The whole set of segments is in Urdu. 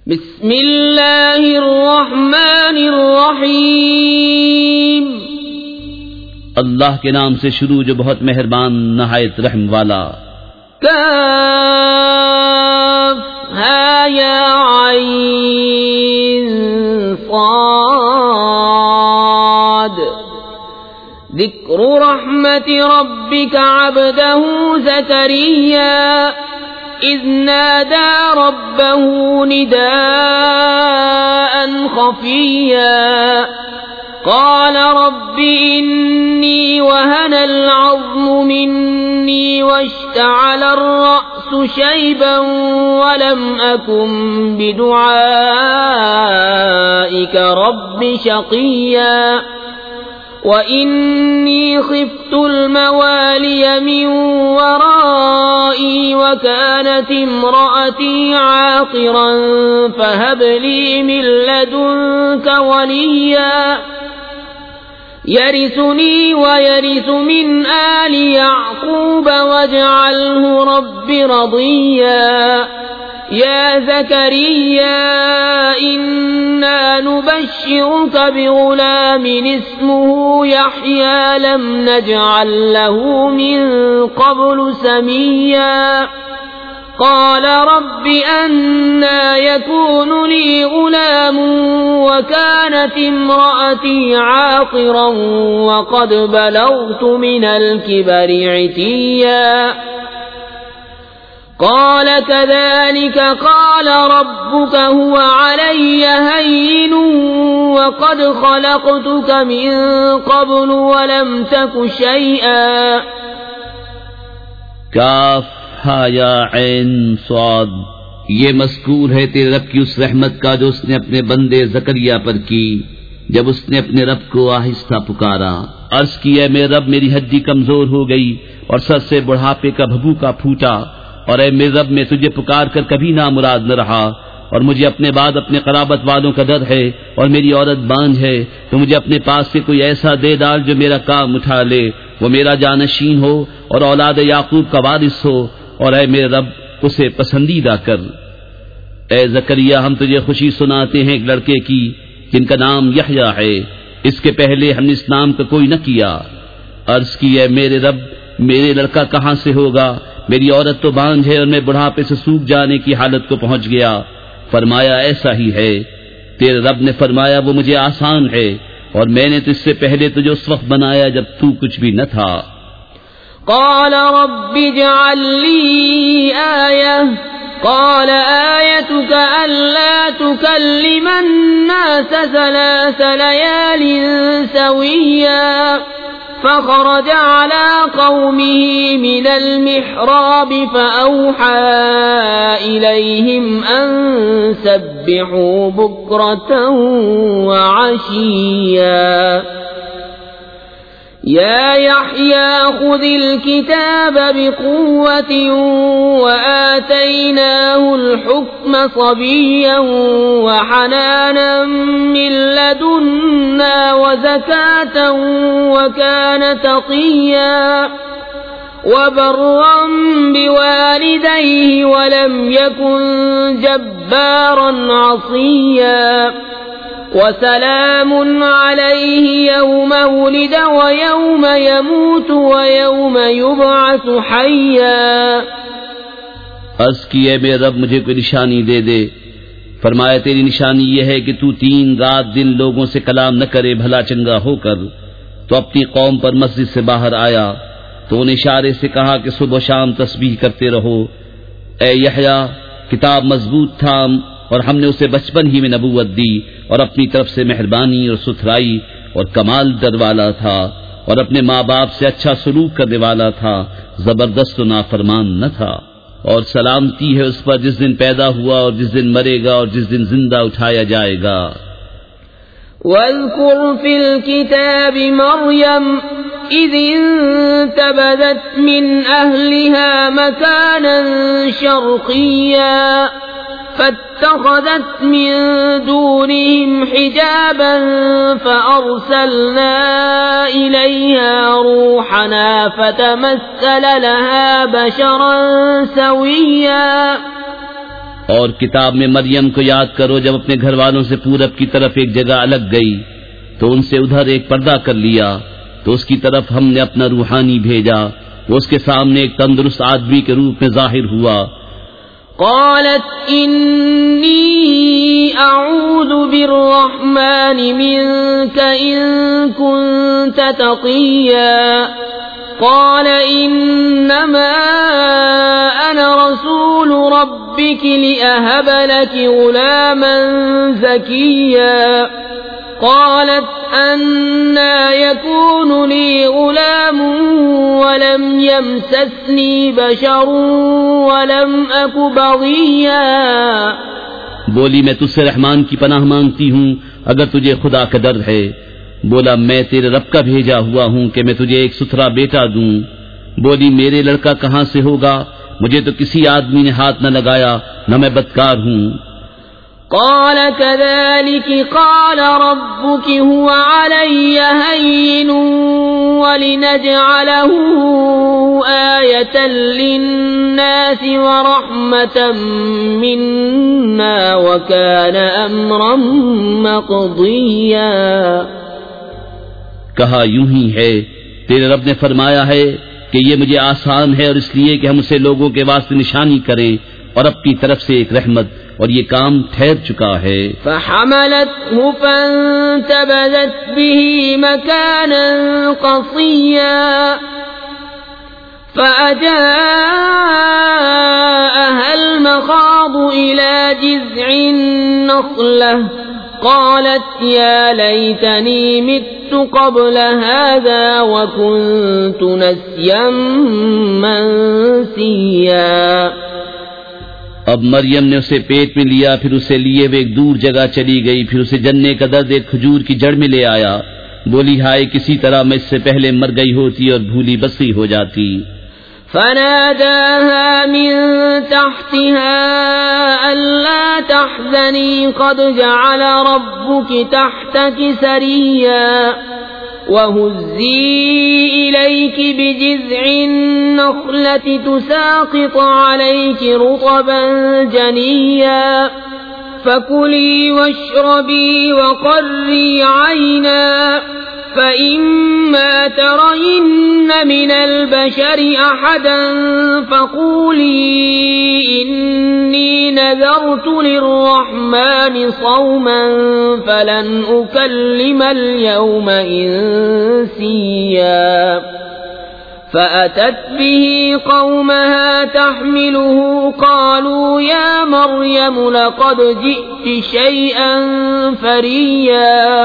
بسم اللہ الرحمن الرحیم اللہ کے نام سے شروع جو بہت مہربان نہایت رحم والا. کاف ہا یا عین صاد ذکر رحمت ربک عبدہ زکریا اذ نادى ربه نداء خفيا قال رب إني وهن العظم مني واشتعل الرأس شيبا ولم أكن بدعائك رب شقيا وَإِنِّي خِفْتُ الْمَوَالِيَ مِنْ وَرَائِي وَكَانَتِ امْرَأَتِي عَاقِرًا فَهَبْ لِي مِنْ لَدُنْكَ وَلِيًّا يَرِثُنِي وَيَرِثُ مِنْ آلِ يَعْقُوبَ وَاجْعَلْهُ رَبِّ رَضِيًّا. يا زكريا إنا نبشرك بغلام اسمه يحيى لم نجعل له من قبل سميا قال رب أنى يكون لي غلام وكانت امرأتي عاقرا وقد بلغت من الكبر عتيا قال كذلك قال ربك هو علي هين وقد خلقتك من قبل ولم تك شيئا. کاف ہا یا عین صاد. یہ مذکور ہے تیرے رب کی اس رحمت کا جو اس نے اپنے بندے زکریا پر کی جب اس نے اپنے رب کو آہستہ پکارا. عرض کی اے میرے رب میری ہڈی کمزور ہو گئی اور سر سے بڑھاپے کا بھبوکا پھوٹا، اور اے میرے رب میں تجھے پکار کر کبھی نامراد نہ رہا، اور مجھے اپنے بعد اپنے قرابت والوں کا ڈر ہے اور میری عورت بانجھ ہے، تو مجھے اپنے پاس سے کوئی ایسا دے ڈال جو میرا کام اٹھا لے، وہ میرا جانشین ہو اور اولاد یعقوب کا وارث ہو، اور اے میرے رب اسے پسندیدہ کر. اے زکریا ہم تجھے خوشی سناتے ہیں ایک لڑکے کی جن کا نام یحییٰ ہے، اس کے پہلے ہم نے اس نام کا کوئی نہ کیا. عرض کی اے میرے رب میرے لڑکا کہاں سے ہوگا، میری عورت تو بانجھ ہے اور میں بڑھاپے سے سوکھ جانے کی حالت کو پہنچ گیا. فرمایا ایسا ہی ہے. تیرے رب نے فرمایا وہ مجھے آسان ہے، اور میں نے تو اس سے پہلے تجھے اس وقت بنایا جب تو کچھ بھی نہ تھا. قال رب اجعل لي آية قال آيتك ألا تكلم الناس 3 ليال سويا فخرج على قومه من المحراب فأوحى إليهم أن سبحوا بكرة وعشيا. يا يحيى خذ الكتاب بقوة وآتيناه الحكم صبيا وحنانا من لدنا وزكاة وكان تقيا وبرا بوالديه ولم يكن جبارا عصيا وسلام عليه يوم ولد ويوم يموت ويوم يبعث حيا. عرض کی اے میرے رب مجھے کوئی نشانی دے دے. فرمایا تیری نشانی یہ ہے کہ تو 3 رات دن لوگوں سے کلام نہ کرے بھلا چنگا ہو کر. تو اپنی قوم پر مسجد سے باہر آیا تو ان اشارے سے کہا کہ صبح و شام تسبیح کرتے رہو. اے یحییٰ کتاب مضبوط تھام، اور ہم نے اسے بچپن ہی میں نبوت دی، اور اپنی طرف سے مہربانی اور ستھرائی اور کمال در والا تھا، اور اپنے ماں باپ سے اچھا سلوک کرنے والا تھا، زبردست و نافرمان نہ تھا. اور سلامتی ہے اس پر جس دن پیدا ہوا اور جس دن مرے گا اور جس دن زندہ اٹھایا جائے گا. واذكر في الكتاب مريم إذ انتبذت من أهلها مكانا شرقيا فاتخذت من دونهم حجابا فأرسلنا إليها روحنا فتمثل لها بشرا سويا. اور کتاب میں مریم کو یاد کرو جب اپنے گھر والوں سے پورب کی طرف ایک جگہ الگ گئی تو ان سے ادھر ایک پردہ کر لیا، تو اس کی طرف ہم نے اپنا روحانی بھیجا، وہ اس کے سامنے ایک تندرست آدمی کے روپ میں ظاہر ہوا۔ قالت انی اعوذ بالرحمن منك ان كنت تقیا قال انما انا رسول ربك لأهب لك غلاما زكيا قالت أنى يكون لي غلام ولم يمسسني بشر ولم أك بغيا۔ بولی میں تجھ سے رحمان کی پناہ مانگتی ہوں اگر تجھے خدا کا ڈر ہے۔ بولا میں تیرے رب کا بھیجا ہوا ہوں کہ میں تجھے ایک ستھرا بیٹا دوں۔ بولی میرے لڑکا کہاں سے ہوگا، مجھے تو کسی آدمی نے ہاتھ نہ لگایا، نہ میں بدکار ہوں۔ قال كذلك قال ربك هو علي هين ولنجعله آية للناس ورحمة منا وكان أمرا مقضيا۔ کہا یوں ہی ہے، تیرے رب نے فرمایا ہے کہ یہ مجھے آسان ہے، اور اس لیے کہ ہم اسے لوگوں کے واسطے نشانی کریں اور اپنی طرف سے ایک رحمت، اور یہ کام ٹھہر چکا ہے۔ فحملته فانتبذت به مكانا قصيا فأجاءها المخاض إلى جذع النخلة قالت يا ليتني مت قبل هذا وكنت نسيا منسيا۔ اب مریم نے اسے پیٹ میں لیا، پھر اسے لیے وہ ایک دور جگہ چلی گئی، پھر اسے جننے کا درد ایک کھجور کی جڑ میں لے آیا۔ بولی ہائے کسی طرح میں اس سے پہلے مر گئی ہوتی اور بھولی بسی ہو جاتی۔ فناداها من تحتها ألا تحزني قد جعل ربك تحتك سريا وهزي إليك بجذع النخلة تساقط عليك رطبا جنيا فكلي واشربي وقري عينا فإما ترين من البشر أحدا فقولي إني نذرت للرحمن صوما فلن أكلم اليوم إنسيا فأتت به قومها تحمله قالوا يا مريم لقد جئت شيئا فريا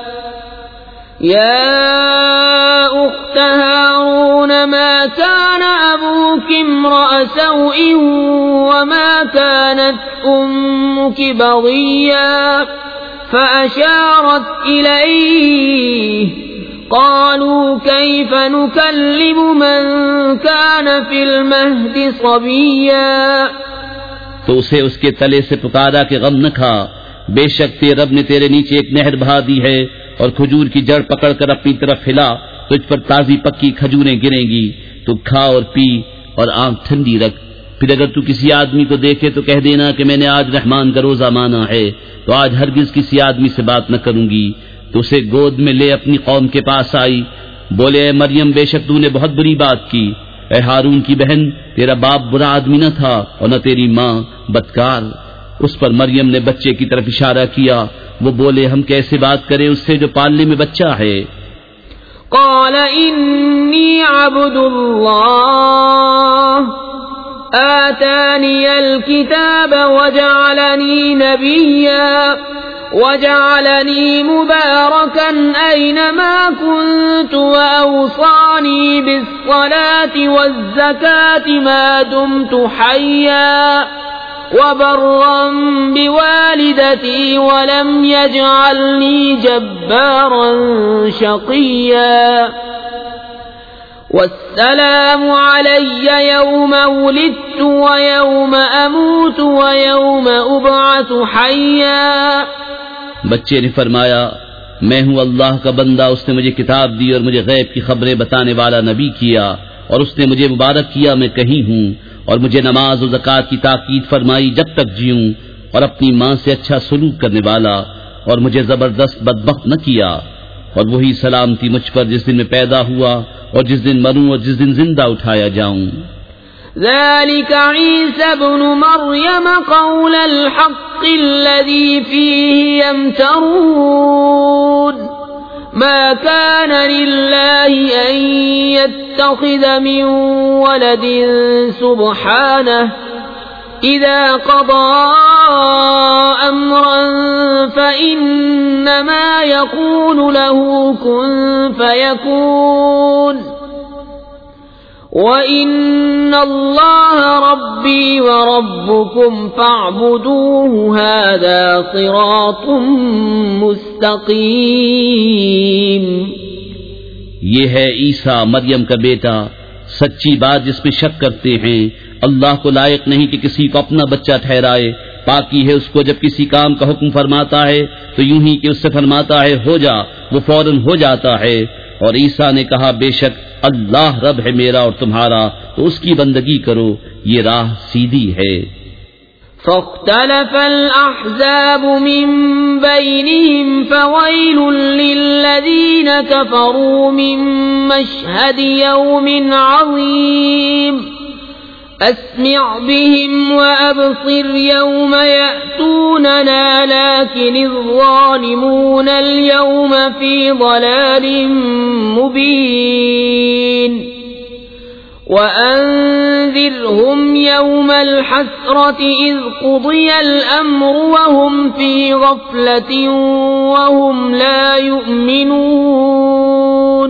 يا أخت هارون ما كان أبوك امرأ سوء وما كانت أمك بغيا فأشارت إليه قالوا كيف نكلم من كان في المهد صبيا۔ تو اسے اس کے تلے سے پکارا کہ غم نہ کھا، بے شک تیرے رب نے تیرے نیچے ایک نہر بہا دی ہے، اور کھجور کی جڑ پکڑ کر اپنی طرف ہلا، تجھ پر تازی پکی کھجوریں گریں گی، تو کھا اور پی اور آنکھ ٹھنڈی رکھ۔ پھر اگر تو کسی آدمی کو دیکھے تو کہہ دینا کہ میں نے آج رحمان کا روزہ مانا ہے، تو آج ہرگز کسی آدمی سے بات نہ کروں گی۔ تو اسے گود میں لے اپنی قوم کے پاس آئی۔ بولے اے مریم بے شک تو نے بہت بری بات کی، اے ہارون کی بہن تیرا باپ برا آدمی نہ تھا اور نہ تیری ماں بدکار۔ اس پر مریم نے بچے کی طرف اشارہ کیا۔ وہ بولے ہم کیسے بات کریں اس سے جو پالنے میں بچہ ہے؟ قال انی عبد اللہ آتانی الکتاب وجعلنی نبیا وجعلنی مبارکا اینما کنت واوصانی بالصلاة والزکاة ما دمت حیا وبرا بوالدتي ولم يجعلني جبارا شقيا والسلام علي يوم ولدت ويوم أموت ويوم أبعث حيا۔ بچے نے فرمایا میں ہوں اللہ کا بندہ، اس نے مجھے کتاب دی اور مجھے غیب کی خبریں بتانے والا نبی کیا، اور اس نے مجھے مبارک کیا میں کہیں ہوں، اور مجھے نماز و زکوٰۃ کی تاکید فرمائی جب تک جیوں، اور اپنی ماں سے اچھا سلوک کرنے والا، اور مجھے زبردست بدبخت نہ کیا، اور وہی سلامتی مجھ پر جس دن میں پیدا ہوا اور جس دن مروں اور جس دن زندہ اٹھایا جاؤں۔ ذلك عيسى ابن مريم قول الحق الذي فيه يمترون ما كان لله أن يتخذ من ولد سبحانه إذا قضى أمرا فإنما يقول له كن فيكون وَإِنَّ اللَّهَ رَبِّي وَرَبُّكُمْ فَاعْبُدُوهُ هَذَا صِرَاطٌ مُسْتَقِيمٌ۔ یہ ہے عیسیٰ مریم کا بیٹا، سچی بات جس میں شک کرتے ہیں۔ اللہ کو لائق نہیں کہ کسی کو اپنا بچہ ٹھہرائے، پاکی ہے اس کو جب کسی کام کا حکم فرماتا ہے تو یوں ہی کہ اس سے فرماتا ہے ہو جا، وہ فوراً ہو جاتا ہے۔ اور عیسیٰ نے کہا بے شک اللہ رب ہے میرا اور تمہارا، تو اس کی بندگی کرو، یہ راہ سیدھی ہے۔ فاختلف الأحزاب من بينهم فويل للذين كفروا من مشهد يوم عظيم أسمع بهم وأبصر يوم يأتوننا لكن الظالمون اليوم في ضلال مبين وأنذرهم يوم الحسرة إذ قضي الأمر وهم في غفلة وهم لا يؤمنون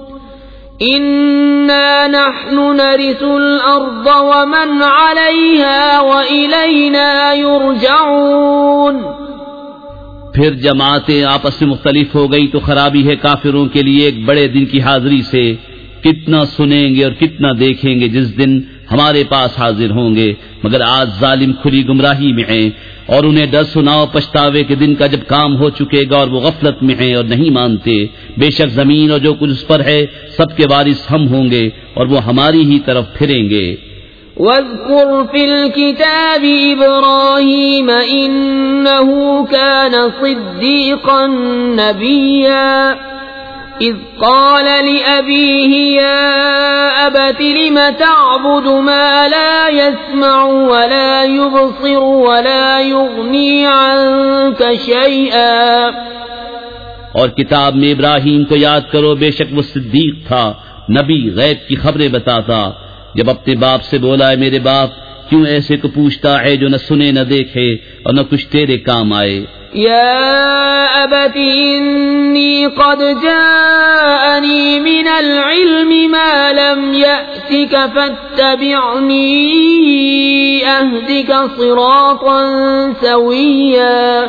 إنا نحن نرث الأرض ومن عليها وإلينا يرجعون۔ پھر جماعتیں آپس میں مختلف ہو گئی تو خرابی ہے کافروں کے لیے ایک بڑے دن کی حاضری سے، کتنا سنیں گے اور کتنا دیکھیں گے جس دن ہمارے پاس حاضر ہوں گے، مگر آج ظالم کھلی گمراہی میں ہیں، اور انہیں ڈر سناؤ پچھتاوے کے دن کا جب کام ہو چکے گا اور وہ غفلت میں ہیں اور نہیں مانتے۔ بے شک زمین اور جو کچھ اس پر ہے سب کے وارث ہم ہوں گے اور وہ ہماری ہی طرف پھریں گے۔ واذكر في الكتاب إبراهيم إنه كان صديقا نبيا إذ قال لأبيه يا أبت لم تعبد ما لا يسمع ولا يبصر ولا يغني عنك شيئا۔ اور کتاب میں ابراہیم کو یاد کرو، بے شک وہ صدیق تھا، نبی، غیب کی خبریں بتاتا۔ جب اپنے باپ سے بولا ہے میرے باپ، کیوں ایسے کو پوچھتا ہے جو نہ سنے نہ دیکھے اور نہ کچھ تیرے کام آئے۔ یا ابت انی قد جاءنی من العلم ما لم یأتک فاتبعنی اہدک صراطا سویا۔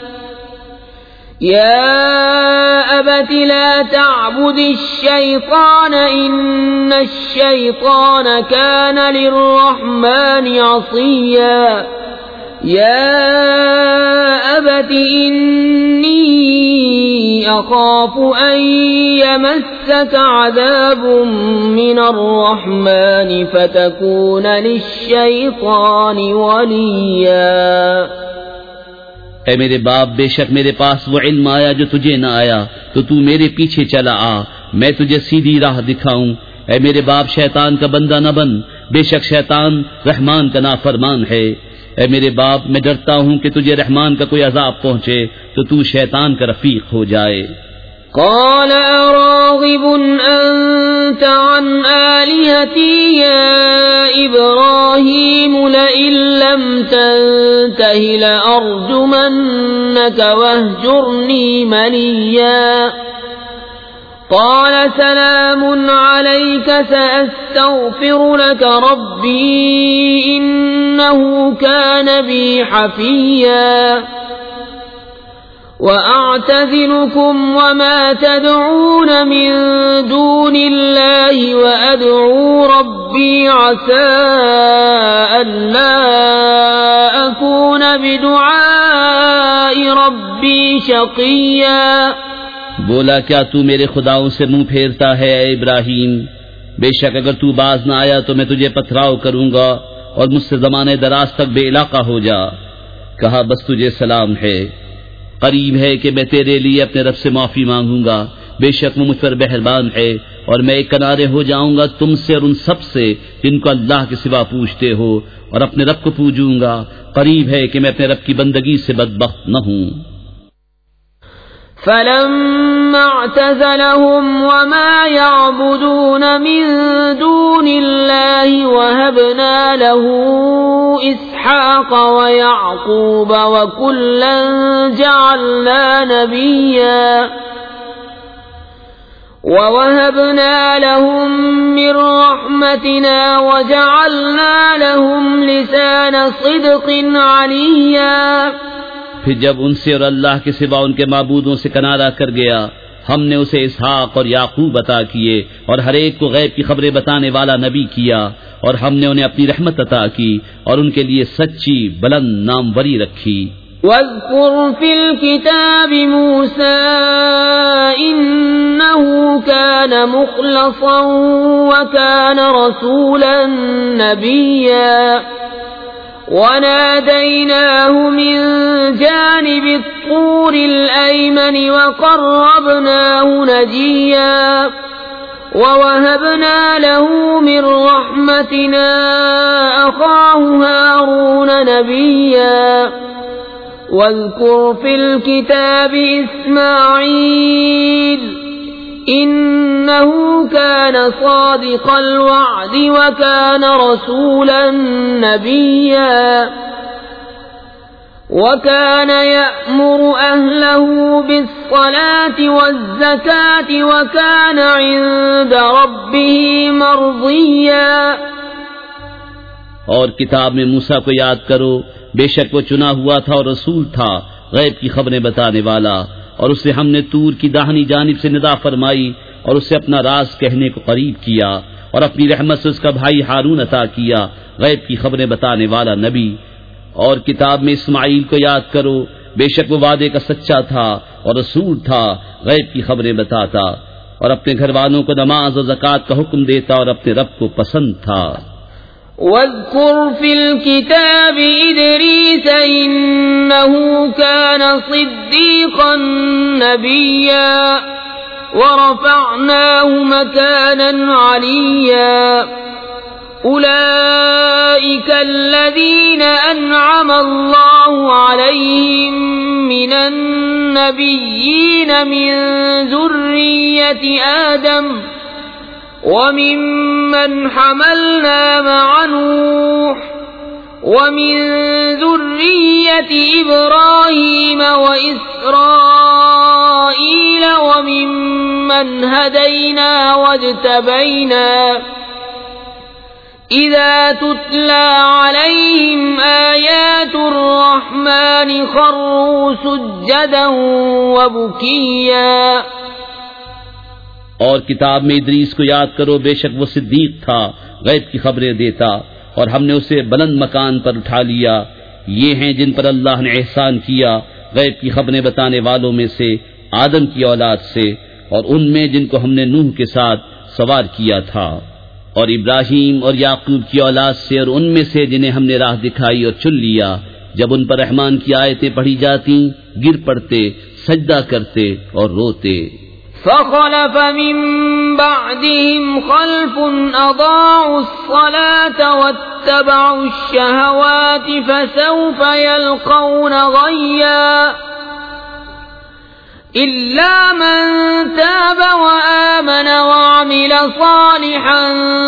يا أبت لا تعبد الشيطان إن الشيطان كان للرحمن عصيا۔ يا أبت إني أخاف أن يمسك عذاب من الرحمن فتكون للشيطان وليا۔ اے میرے باپ، بے شک میرے پاس وہ علم آیا جو تجھے نہ آیا، تو تو میرے پیچھے چلا آ، میں تجھے سیدھی راہ دکھاؤں۔ اے میرے باپ، شیطان کا بندہ نہ بن، بے شک شیطان رحمان کا نافرمان ہے۔ اے میرے باپ، میں ڈرتا ہوں کہ تجھے رحمان کا کوئی عذاب پہنچے تو تو شیطان کا رفیق ہو جائے۔ قال أراغب أنت عن آلهتي يا إبراهيم لئن لم تنته لأرجمنك واهجرني مليا۔ قال سلام عليك سأستغفر لك ربي إنه كان بي حفيا۔ وأعتزلكم وما تدعون من دون الله وأدعو ربي عسى ألا أكون بدعاء ربي شقيا۔ بولا کیا تو میرے خداؤں سے منہ پھیرتا ہے اے ابراہیم؟ بے شک اگر تو باز نہ آیا تو میں تجھے پتھراؤ کروں گا اور مجھ سے زمانے دراز تک بے علاقہ ہو جا۔ کہا بس تجھے سلام ہے، قریب ہے کہ میں تیرے لیے اپنے رب سے معافی مانگوں گا، بے شک وہ مجھ پر مہربان ہے، اور میں ایک کنارے ہو جاؤں گا تم سے اور ان سب سے جن کو اللہ کے سوا پوجتے ہو، اور اپنے رب کو پوجوں گا، قریب ہے کہ میں اپنے رب کی بندگی سے بدبخت نہ ہوں۔ فلما اعتزلهم وما يعبدون من دون الله وهبنا له إسحاق ويعقوب وكلا جعلنا نبيا ووهبنا لهم من رحمتنا وجعلنا لهم لسان صدق عليا۔ پھر جب ان سے اور اللہ کے سوا ان کے معبودوں سے کنارہ کر گیا، ہم نے اسے اسحاق اور یعقوب عطا کیے اور ہر ایک کو غیب کی خبریں بتانے والا نبی کیا، اور ہم نے انہیں اپنی رحمت عطا کی اور ان کے لیے سچی بلند ناموری رکھی۔ واذكر في الكتاب موسى إنه كان مخلصا وكان رسولا نبيا وناديناه من جانب الطور الأيمن وقربناه نجيا ووهبنا له من رحمتنا أخاه هارون نبيا واذكر في الكتاب إسماعيل إنه كان صادق الوعد وكان رسولا نبيا وكان يأمر أهله بالصلاة والزكاة وكان عند ربه مرضيا۔ اور کتاب میں موسیٰ کو یاد کرو، بے شک وہ چنا ہوا تھا اور رسول تھا، غیب کی خبریں بتانے والا، اور اسے ہم نے طور کی داہنی جانب سے ندا فرمائی اور اسے اپنا راز کہنے کو قریب کیا، اور اپنی رحمت سے اس کا بھائی ہارون عطا کیا، غیب کی خبریں بتانے والا نبی۔ اور کتاب میں اسماعیل کو یاد کرو، بے شک وہ وعدے کا سچا تھا اور رسول تھا، غیب کی خبریں بتاتا، اور اپنے گھر والوں کو نماز اور زکوٰۃ کا حکم دیتا اور اپنے رب کو پسند تھا۔ واذكر في الكتاب إدريس إنه كان صديقا نبيا ورفعناه مكانا عليا أولئك الذين أنعم الله عليهم من النبيين من ذرية آدم وممن حملنا مع نوح ومن ذرية إبراهيم وإسرائيل وممن هدينا واجتبينا إذا تتلى عليهم آيات الرحمن خروا سجدا وبكيا۔ اور کتاب میں ادریس کو یاد کرو، بے شک وہ صدیق تھا، غیب کی خبریں دیتا، اور ہم نے اسے بلند مکان پر اٹھا لیا۔ یہ ہیں جن پر اللہ نے احسان کیا، غیب کی خبریں بتانے والوں میں سے آدم کی اولاد سے، اور ان میں جن کو ہم نے نوح کے ساتھ سوار کیا تھا، اور ابراہیم اور یعقوب کی اولاد سے، اور ان میں سے جنہیں ہم نے راہ دکھائی اور چن لیا۔ جب ان پر رحمان کی آیتیں پڑھی جاتی گر پڑتے، سجدہ کرتے اور روتے۔ فخلف من بعدهم خلف أضاعوا الصلاة واتبعوا الشهوات فسوف يلقون غيا إلا من تاب وآمن وعمل صالحا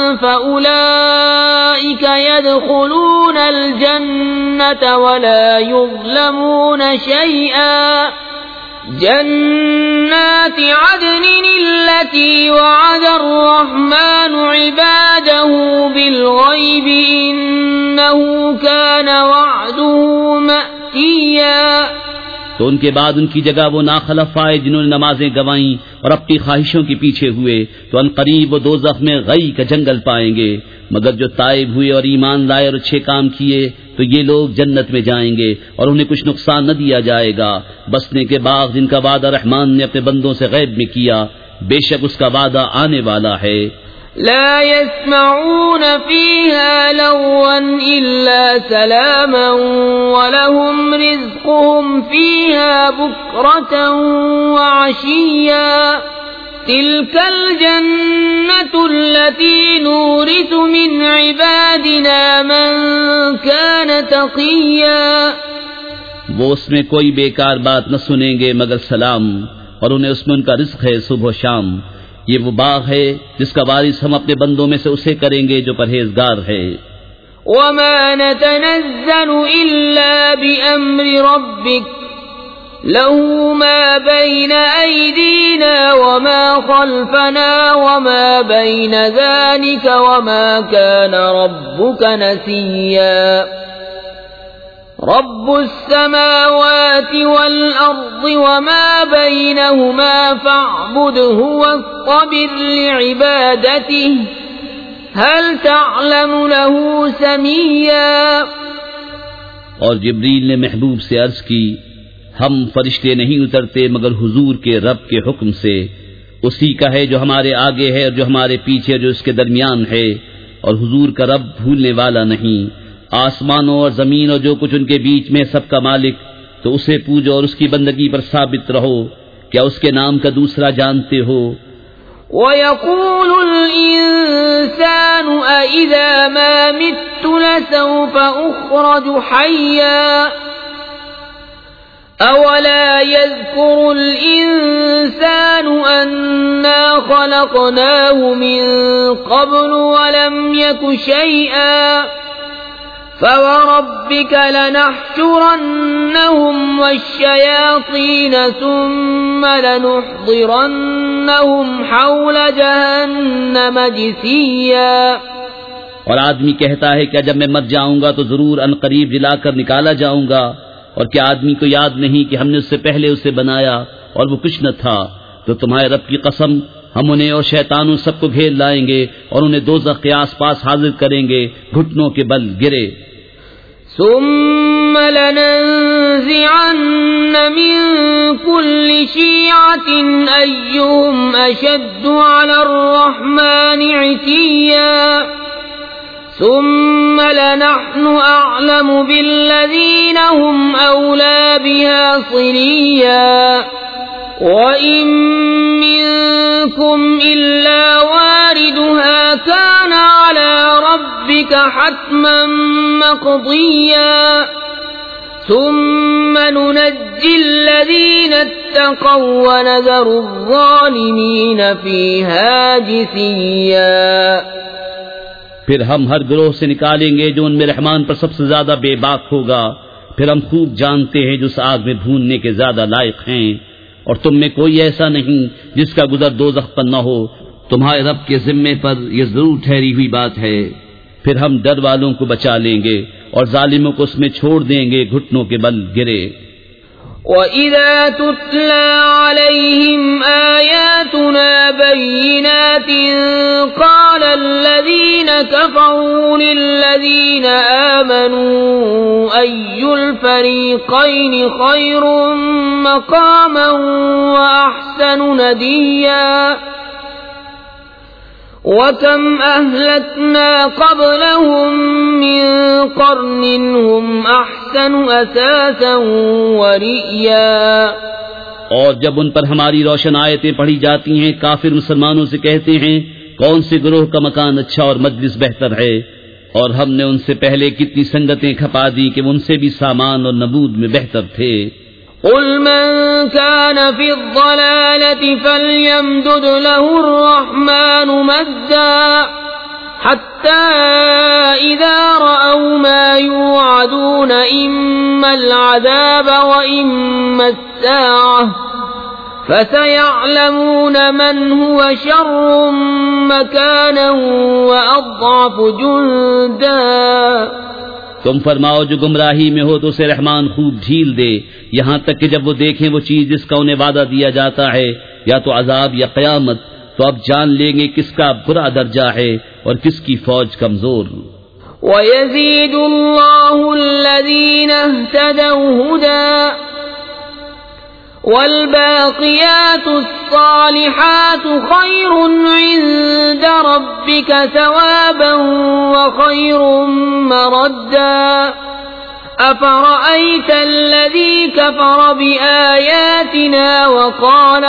فأولئك يدخلون الجنة ولا يظلمون شيئا جنات عدن التي وعد الرحمن عباده بالغيب إنه كان وعده مأتيا۔ تو ان کے بعد ان کی جگہ وہ ناخلف آئے جنہوں نے نمازیں گوائیں اور اپنی خواہشوں کے پیچھے ہوئے، تو ان قریب وہ دوزخ میں غی کا جنگل پائیں گے، مگر جو تائب ہوئے اور ایمان لائے اور اچھے کام کیے تو یہ لوگ جنت میں جائیں گے اور انہیں کچھ نقصان نہ دیا جائے گا۔ بسنے کے باغ جن کا وعدہ رحمان نے اپنے بندوں سے غیب میں کیا، بے شک اس کا وعدہ آنے والا ہے۔ لا يسمعون فيها لغوا إلا سلاما ولهم رزقهم فيها بكرة وعشيا تلك الجنة التي نورث من عبادنا من كان تقيا. وہ اس میں کوئی بیکار بات نہ سنیں گے مگر سلام، اور انہیں اس میں ان کا رزق ہے صبح و شام. یہ وہ باغ ہے جس کا وارث ہم اپنے بندوں میں سے اسے کریں گے جو پرہیزگار ہے. وما نتنزل إلا بأمر ربك له ما بين أيدينا وما خلفنا وما بين ذلك وما كان ربك نسيا. رب السماوات والأرض وما بينهما فاعبده واصطبر لعبادته هل تعلم له سميا. اور جبریل نے محبوب سے عرض کی، ہم فرشتے نہیں اترتے مگر حضور کے رب کے حکم سے. اسی کا ہے جو ہمارے آگے ہے اور جو ہمارے پیچھے جو اس کے درمیان ہے، اور حضور کا رب بھولنے والا نہیں. آسمانوں اور زمین اور جو کچھ ان کے بیچ میں سب کا مالک، تو اسے پوجو اور اس کی بندگی پر ثابت رہو. کیا اس کے نام کا دوسرا جانتے ہو؟ وَيَقُولُ الْإِنسَانُ أَإِذَا مَا مِتُّ لَسَوْفَ أُخْرَجُ حَيًّا أَوَلَا يَذْكُرُ الْإِنسَانُ أَنَّا خَلَقْنَاهُ مِن قَبْلُ وَلَمْ يَكُ شَيْئًا فَوَرَبِّكَ لَنَحْشُرَنَّهُمْ وَالشَّيَاطِينَ ثُمَّ لَنُحْضِرَنَّهُمْ حَوْلَ جَهَنَّمَ جِثِيًّا. اور آدمی کہتا ہے کہ جب میں مر جاؤں گا تو ضرور ان قریب جلا کر نکالا جاؤں گا. اور کیا آدمی کو یاد نہیں کہ ہم نے اس سے پہلے اسے بنایا اور وہ کچھ نہ تھا؟ تو تمہارے رب کی قسم، ہم انہیں اور شیطانوں سب کو گھیر لائیں گے اور انہیں دوزخ کے آس پاس حاضر کریں گے گھٹنوں کے بل گرے. ثم لننزعن من كل شيعة أيهم أشد على الرحمن عتيا ثم لنحن أعلم بالذين هم أولى بها صليا وإن منكم إلا واردها كان على ربك حتما مقضيا ثم ننجي الذين اتقوا ونذر الظالمين فيها جثيا. پھر ہم ہر گروہ سے نکالیں گے جو ان میں رحمان پر سب سے زیادہ بے باک ہوگا. پھر ہم خوب جانتے ہیں جو اس آگ میں بھوننے کے زیادہ لائق ہیں. اور تم میں کوئی ایسا نہیں جس کا گزر دوزخ پر نہ ہو. تمہارے رب کے ذمے پر یہ ضرور ٹھہری ہوئی بات ہے. پھر ہم ڈر والوں کو بچا لیں گے اور ظالموں کو اس میں چھوڑ دیں گے گھٹنوں کے بل گرے. وَإِذَا تُتْلَى عَلَيْهِمْ آيَاتُنَا بَيِّنَاتٍ قَالَ الَّذِينَ كَفَرُوا لِلَّذِينَ آمَنُوا أَيُّ الْفَرِيقَيْنِ خَيْرٌ مَّقَامًا وَأَحْسَنُ نَدِيًّا وَكَمْ أَهْلَكْنَا قَبْلَهُمْ مِنْ قَرْنٍ هُمْ أَحْسَنُ أَثَاثًا وَرِئْيًا. اور جب ان پر ہماری روشن آیتیں پڑھی جاتی ہیں کافر مسلمانوں سے کہتے ہیں کون سے گروہ کا مکان اچھا اور مجلس بہتر ہے. اور ہم نے ان سے پہلے کتنی سنگتیں کھپا دی کہ وہ ان سے بھی سامان اور نبود میں بہتر تھے. قل من كان في الضلالة فليمدد له الرحمن مدا حتى إذا رأوا ما يوعدون إما العذاب وإما الساعة فسيعلمون من هو شر مكانا وأضعف جندا. تم فرماؤ جو گمراہی میں ہو تو اسے رحمان خوب ڈھیل دے یہاں تک کہ جب وہ دیکھیں وہ چیز جس کا انہیں وعدہ دیا جاتا ہے یا تو عذاب یا قیامت تو اب جان لیں گے کس کا برا درجہ ہے اور کس کی فوج کمزور. وَيَزِيدُ اللَّهُ الَّذِينَ اهْتَدَوْا هُدًى والباقيات الصالحات خير عند ربك ثوابا وخير مردا أفرأيت الذي كفر بآياتنا وقال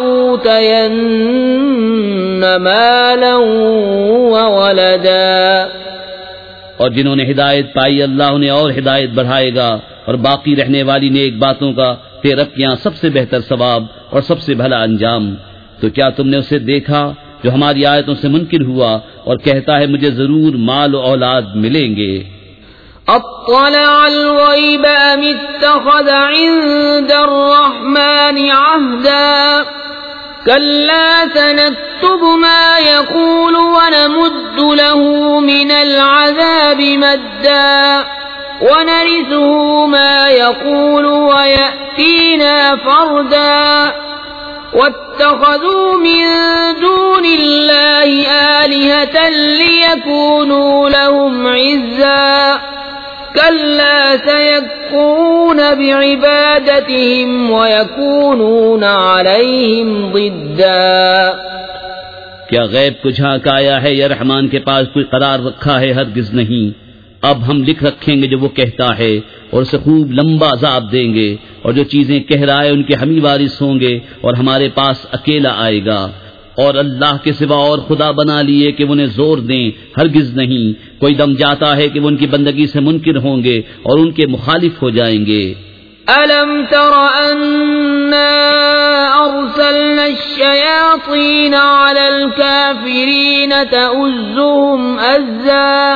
لأوتين مالا وولدا. اور جنہوں نے ہدایت پائی اللہ انہیں اور ہدایت بڑھائے گا اور باقی رہنے والی نیک باتوں کا تیرے رب کے یہاں سب سے بہتر ثواب اور سب سے بھلا انجام. تو کیا تم نے اسے دیکھا جو ہماری آیتوں سے منکر ہوا اور کہتا ہے مجھے ضرور مال و اولاد ملیں گے؟ اطلع الغیب ام اتخذ عند الرحمن عہدا كلا سنكتب ما يقول ونمد له من العذاب مدا ونرثه ما يقول ويأتينا فردا واتخذوا من دون الله آلهة ليكونوا لهم عزا كلا سيكفرون بعبادتهم ويكونون عليهم ضدا. کیا غیب کو جھانک آیا ہے یا رحمان کے پاس کوئی قرار رکھا ہے؟ ہرگز نہیں. اب ہم لکھ رکھیں گے جو وہ کہتا ہے اور اسے خوب لمبا عذاب دیں گے، اور جو چیزیں کہہ رہا ہے ان کے ہم ہی وارث ہوں گے اور ہمارے پاس اکیلا آئے گا. اور اللہ کے سوا اور خدا بنا لیے کہ انہیں زور دیں، ہرگز نہیں. کوئی دم جاتا ہے کہ وہ ان کی بندگی سے منکر ہوں گے اور ان کے مخالف ہو جائیں گے. أَلَمْ تَرَ أَنَّا أَرْسَلْنَا الشَّيَاطِينَ عَلَى الْكَافِرِينَ تَؤُزُّهُمْ أَزًّا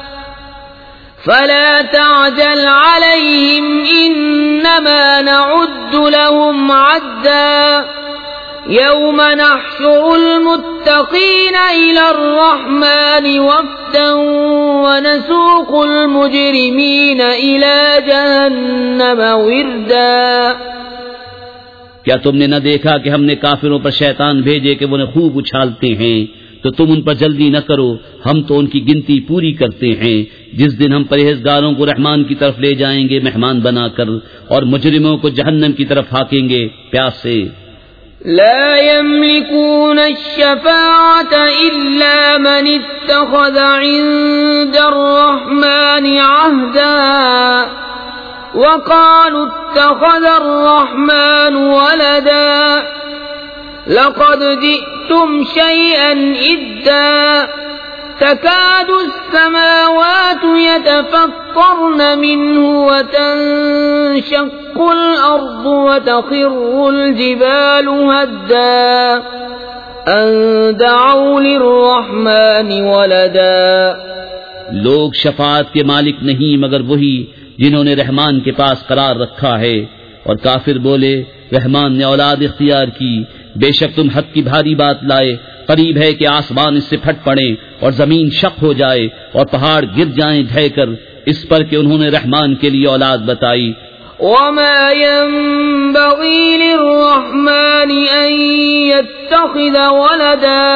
فَلَا تَعْجَلْ عَلَيْهِمْ إِنَّمَا نَعُدُّ لَهُمْ عَدًّا يَوْمَ نَحْشُرُ الْمُتَّقِينَ إِلَى الرَّحْمَنِ وَفْدًا وَنَسُوقُ الْمُجْرِمِينَ إِلَى جَهَنَّمَ وِرْدًا. کیا تم نے نہ دیکھا کہ ہم نے کافروں پر شیطان بھیجے کہ وہ انہیں خوب اچھالتے ہیں؟ تو تم ان پر جلدی نہ کرو، ہم تو ان کی گنتی پوری کرتے ہیں. جس دن ہم پرہیزگاروں کو رحمان کی طرف لے جائیں گے مہمان بنا کر، اور مجرموں کو جہنم کی طرف ہاکیں گے پیاسے. لا يملكون الشفاعة إلا من اتخذ عند الرحمن عهدا وقالوا اتخذ الرحمن ولدا لقد جئتم شيئا إدا تكاد السماوات يتفطرن منه وتنشق الأرض وتخر الجبال هدا أن دعوا للرحمن ولدا. لوگ شفاعت کے مالک نہیں مگر وہی جنہوں نے رحمان کے پاس قرار رکھا ہے. اور کافر بولے رحمان نے اولاد اختیار کی. بے شک تم حق کی بھاری بات لائے، قریب ہے کہ آسمان اس سے پھٹ پڑے اور زمین شق ہو جائے اور پہاڑ گر جائیں ڈھہ کر، اس پر کہ انہوں نے رحمان کے لیے اولاد بتائی. وما ينبغي للرحمن أن يتخذ ولدا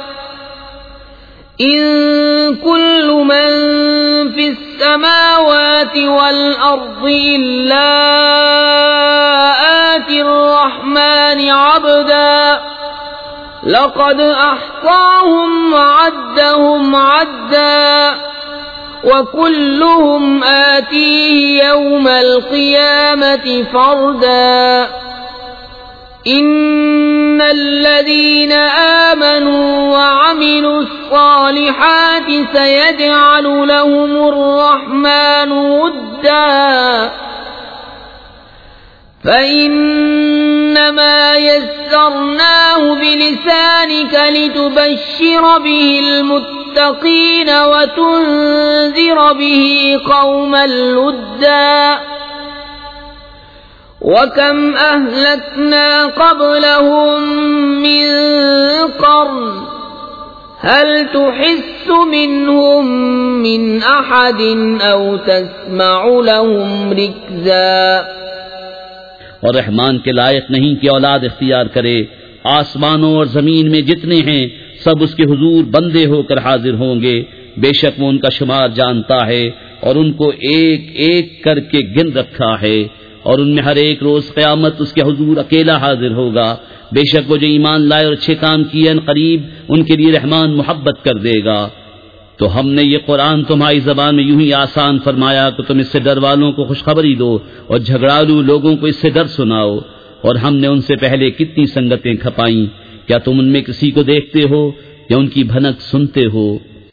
إن كل من في السماوات والأرض إلا آتي الرحمن عبدا لقد أحصاهم وعدهم عدا وكلهم آتيه يوم القيامة فردا. إن الذين آمنوا وعملوا الصالحات سيجعل لهم الرحمن ودا فإنما يسرناه بلسانك لتبشر به المتقين وتنذر به قوما لدا. وكم أهلكنا قبلهم من قرن هل تحس منهم من أحد أو تسمع لهم ركزا. اور رحمان کے لائق نہیں کہ اولاد اختیار کرے. آسمانوں اور زمین میں جتنے ہیں سب اس کے حضور بندے ہو کر حاضر ہوں گے. بے شک وہ ان کا شمار جانتا ہے اور ان کو ایک ایک کر کے گن رکھا ہے. اور ان میں ہر ایک روز قیامت اس کے حضور اکیلا حاضر ہوگا. بے شک وہ جو ایمان لائے اور اچھے کام کیے ان قریب ان کے لیے رحمان محبت کر دے گا. تو ہم نے یہ قرآن تمہاری زبان میں یوں ہی آسان فرمایا کہ تم اس سے ڈر والوں کو خوشخبری دو اور جھگڑالو لوگوں کو اس سے ڈر سناؤ. اور ہم نے ان سے پہلے کتنی سنگتیں کھپائیں، کیا تم ان میں کسی کو دیکھتے ہو یا ان کی بھنک سنتے ہو؟